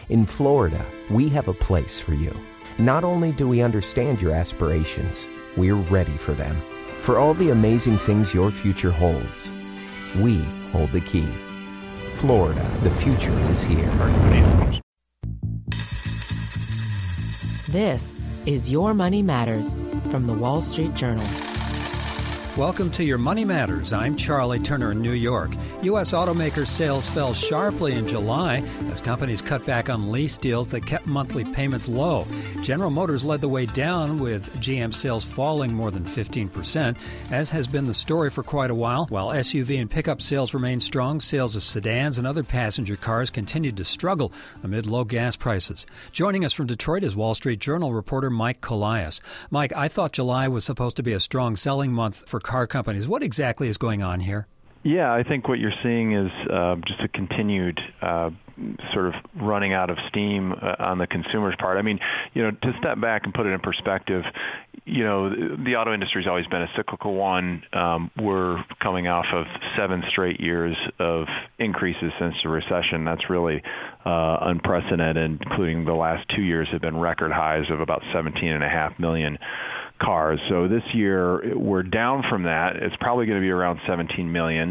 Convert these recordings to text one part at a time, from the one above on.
In Florida, we have a place for you. Not only do we understand your aspirations, we're ready for them. For all the amazing things your future holds, we hold the key. Florida, the future is here. This is Your Money Matters from the Wall Street Journal. Welcome to Your Money Matters. I'm Charlie Turner in New York. U.S. automaker sales fell sharply in July as companies cut back on lease deals that kept monthly payments low. General Motors led the way down, with GM sales falling more than 15%, as has been the story for quite a while. While SUV and pickup sales remained strong, sales of sedans and other passenger cars continued to struggle amid low gas prices. Joining us from Detroit is Wall Street Journal reporter Mike Colias. Mike, I thought July was supposed to be a strong selling month for car companies. What exactly is going on here? Yeah, I think what you're seeing is just a continued sort of running out of steam on the consumer's part. I mean, to step back and put it in perspective, the auto industry's always been a cyclical one. We're coming off of 7 straight years of increases since the recession. That's really unprecedented, including the last 2 years have been record highs of about 17.5 million cars. So this year we're down from that. It's probably going to be around 17 million.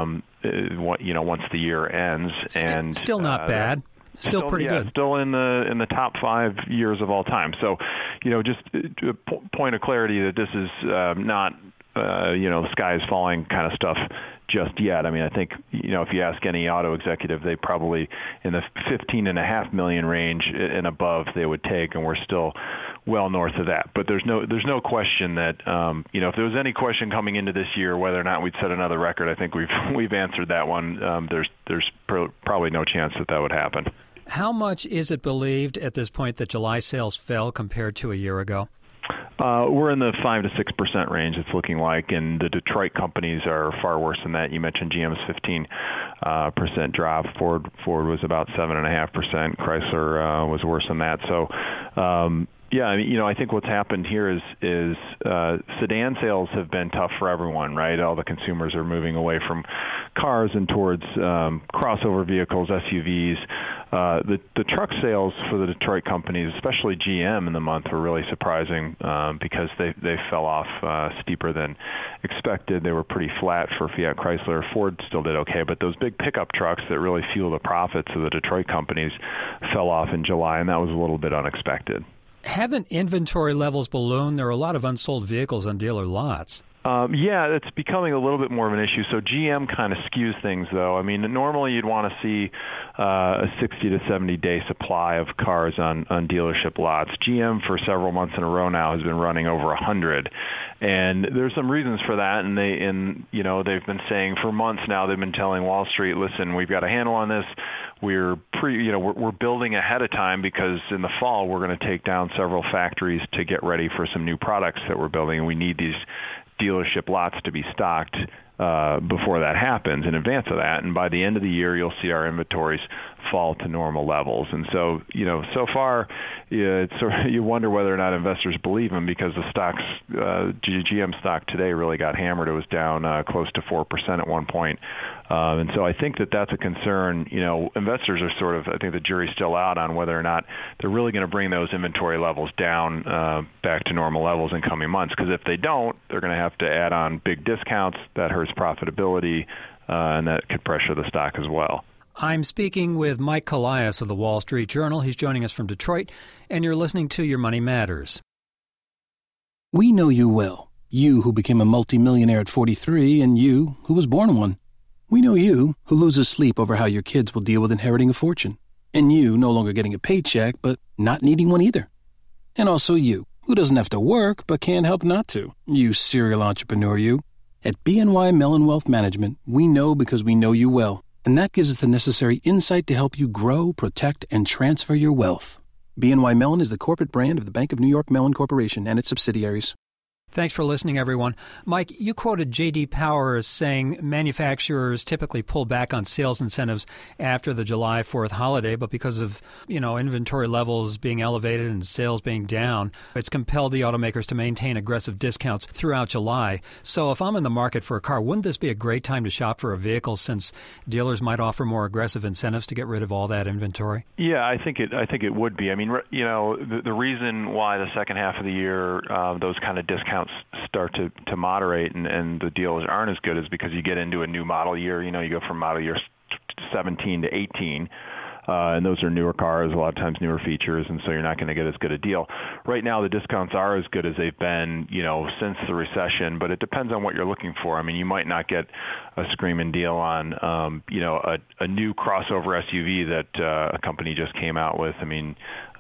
Once the year ends, and still not bad. Still pretty good. Still in the top 5 years of all time. So, just a point of clarity that this is not the sky is falling kind of stuff just yet. I mean, I think, if you ask any auto executive, they probably in the 15.5 million range and above they would take, and we're still well north of that. But there's no question that if there was any question coming into this year whether or not we'd set another record, I think we've answered that one. There's probably no chance that would happen. How much is it believed at this point that July sales fell compared to a year ago? We're in the 5 to 6% range, it's looking like, and the Detroit companies are far worse than that. You mentioned GM's 15% drop. Ford was about 7.5%. Chrysler was worse than that. So, I think what's happened here is sedan sales have been tough for everyone, right? All the consumers are moving away from cars and towards crossover vehicles, SUVs. The truck sales for the Detroit companies, especially GM in the month, were really surprising because they fell off steeper than expected. They were pretty flat for Fiat Chrysler. Ford still did okay, but those big pickup trucks that really fuel the profits of the Detroit companies fell off in July, and that was a little bit unexpected. Haven't inventory levels ballooned? There are a lot of unsold vehicles on dealer lots. It's becoming a little bit more of an issue. So GM kind of skews things, though. I mean, normally you'd want to see a 60 to 70-day supply of cars on dealership lots. GM, for several months in a row now, has been running over 100. And there's some reasons for that, and they've been saying for months now, they've been telling Wall Street, listen, we've got a handle on this. We're building ahead of time because in the fall we're going to take down several factories to get ready for some new products that we're building, and we need these dealership lots to be stocked before that happens, in advance of that. And by the end of the year, you'll see our inventories fall to normal levels. And so, so far, it's sort of, you wonder whether or not investors believe them, because the stocks, GM stock today really got hammered. It was down close to 4% at one point. And so I think that's a concern. Investors are sort of, I think the jury's still out on whether or not they're really going to bring those inventory levels down back to normal levels in coming months. Because if they don't, they're going to have to add on big discounts. That hurts profitability, and that could pressure the stock as well. I'm speaking with Mike Colias of the Wall Street Journal. He's joining us from Detroit, and you're listening to Your Money Matters. We know you well. You who became a multimillionaire at 43, and you who was born one. We know you who loses sleep over how your kids will deal with inheriting a fortune. And you no longer getting a paycheck, but not needing one either. And also you, who doesn't have to work, but can't help not to. You serial entrepreneur, you. At BNY Mellon Wealth Management, we know because we know you well. And that gives us the necessary insight to help you grow, protect, and transfer your wealth. BNY Mellon is the corporate brand of the Bank of New York Mellon Corporation and its subsidiaries. Thanks for listening, everyone. Mike, you quoted J.D. Power as saying manufacturers typically pull back on sales incentives after the July 4th holiday, but because of, inventory levels being elevated and sales being down, it's compelled the automakers to maintain aggressive discounts throughout July. So if I'm in the market for a car, wouldn't this be a great time to shop for a vehicle since dealers might offer more aggressive incentives to get rid of all that inventory? Yeah, I think it would be. I mean, the reason why the second half of the year those kind of discounts start to moderate and the deals aren't as good is because you get into a new model year. You go from model year 17 to 18. And those are newer cars, a lot of times newer features, and so you're not going to get as good a deal. Right now, the discounts are as good as they've been, since the recession, but it depends on what you're looking for. I mean, you might not get a screaming deal on, a new crossover SUV that a company just came out with. I mean,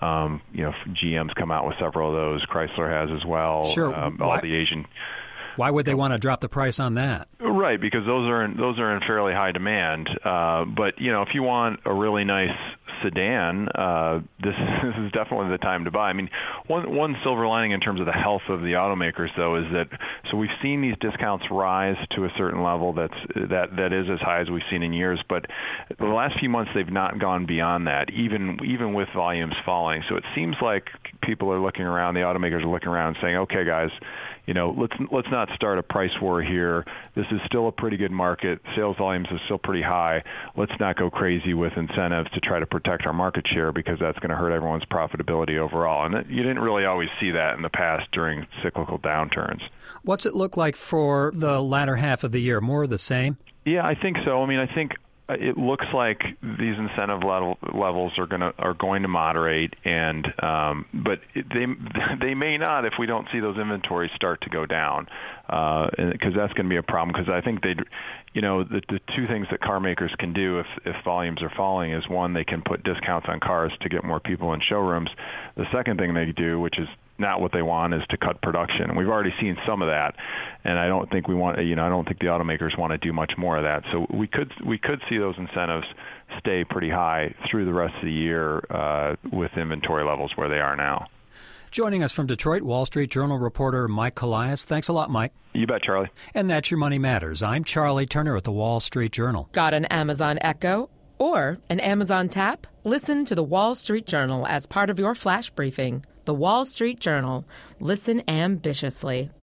GM's come out with several of those. Chrysler has as well. Sure. All the Asian. Why would they want to drop the price on that? Right, because those are in fairly high demand. But if you want a really nice sedan, this is definitely the time to buy. I mean, one silver lining in terms of the health of the automakers, though, is that we've seen these discounts rise to a certain level that is as high as we've seen in years. But the last few months they've not gone beyond that, even with volumes falling. So it seems like people are looking around, the automakers are looking around and saying, okay, guys, let's not start a price war here. This is still a pretty good market. Sales volumes are still pretty high. Let's not go crazy with incentives to try to protect our market share because that's going to hurt everyone's profitability overall. And you didn't really always see that in the past during cyclical downturns. What's it look like for the latter half of the year? More of the same? Yeah, I think so. I mean, I think it looks like these incentive levels are going to moderate, and but they may not if we don't see those inventories start to go down, because that's going to be a problem. Because I think the two things that car makers can do if volumes are falling is, one, they can put discounts on cars to get more people in showrooms. The second thing they do, which is not what they want, is to cut production. And we've already seen some of that, and I don't think I don't think the automakers want to do much more of that. So we could see those incentives stay pretty high through the rest of the year with inventory levels where they are now. Joining us from Detroit, Wall Street Journal reporter Mike Colias. Thanks a lot, Mike. You bet, Charlie. And that's Your Money Matters. I'm Charlie Turner at the Wall Street Journal. Got an Amazon Echo or an Amazon Tap? Listen to the Wall Street Journal as part of your flash briefing. The Wall Street Journal. Listen ambitiously.